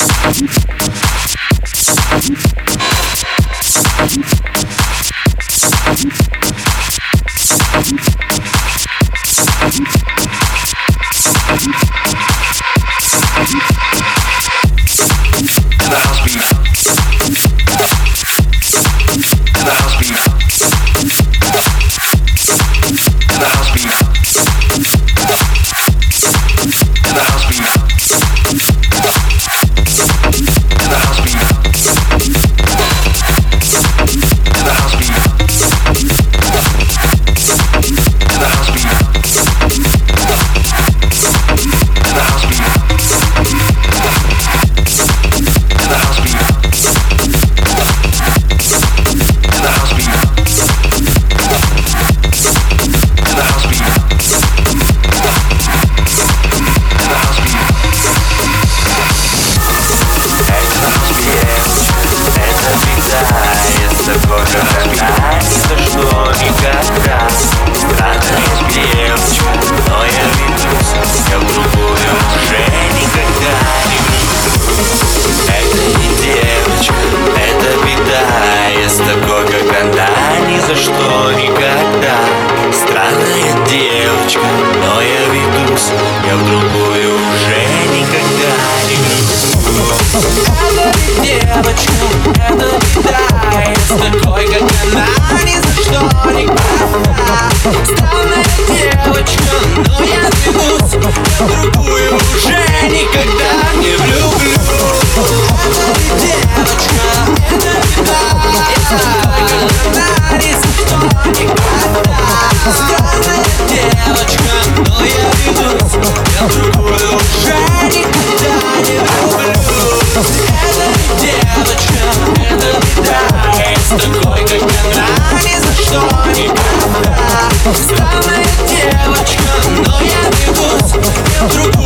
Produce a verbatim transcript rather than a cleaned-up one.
Я в другую уже никогда не влюблюсь. Это девочка, это беда. Я с такой, как она, ни за что никогда. Странная девочка, но я двигусь. Я в другую уже никогда не влюблюсь. Это девочка, это беда. Я с такой, как она, ни за что никогда. Странная девочка, но я двигусь. Я в другую уже никогда не влюблюсь. Это девочка, это беда. Я с такой, как она, ни за что никогда. Странная девочка, но я двигусь. Я в другую